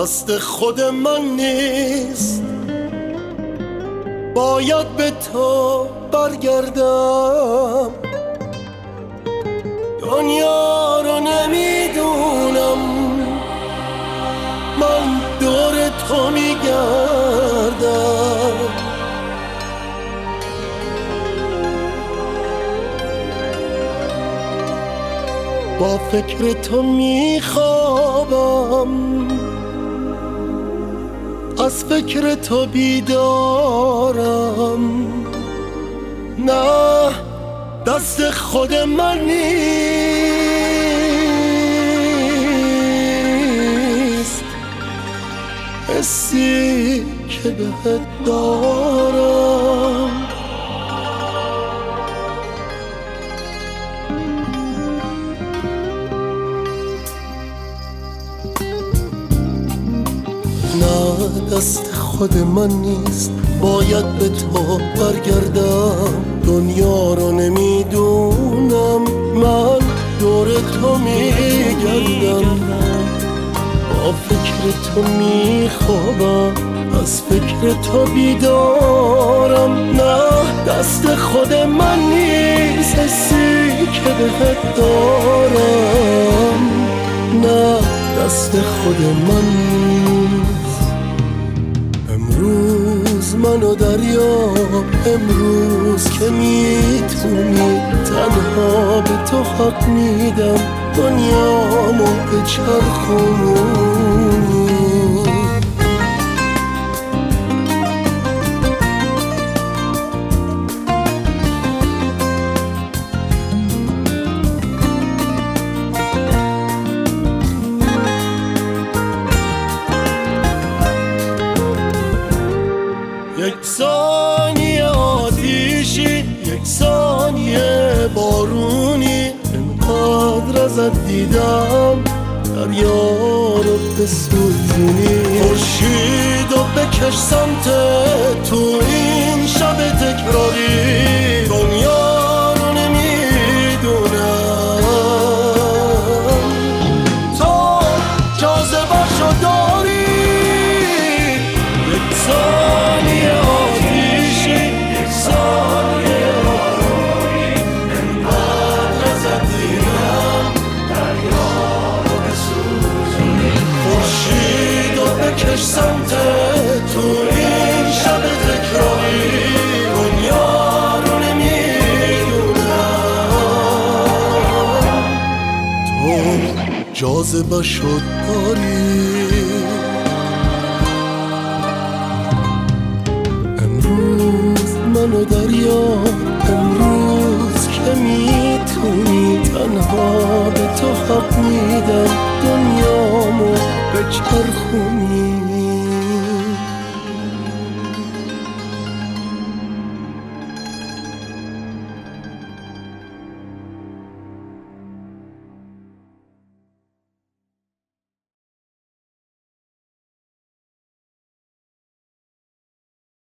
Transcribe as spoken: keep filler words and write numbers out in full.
دست خود من نیست، باید به تو برگردم. دنیا رو نمیدونم، من دور تو میگردم. با فکر تو میخوابم، از فکر تو بیدارم. نه دست خود من نیست، حسی که بهت دارم. نه دست خود من نیست، باید به تو برگردم. دنیا رو نمیدونم، من دور تو میگردم. با فکر تو میخوابم، از فکر تو بیدارم. نه دست خود من نیست، حسی که بهت دارم. نه دست خود من نیست. امروز منو دریاب، امروز که میتونی. تنها به تو حق میدم، دنیامو بچرخونی. یک ثانیه آتیشی، یک ثانیه بارونی. اینقدر ازت دیدم دریا رو بسوزونی. خورشیدو بکش سمت تو این شب تکراری. دنیا رو نمیدونم، تو جاذبه‌شو داری. یک ثانیه آتیشی، یک ثانیه بارونی. انقدر ازت دیدم دریا رو بسوزونی. خورشیدو بکش سمت تو این شب تکراری. دنیا رو نمیدونم، تو جاذبه‌شو داری. منو دریا، امروز که میتونی. تنها به تو حق میدم، دنیامو بچرخونی.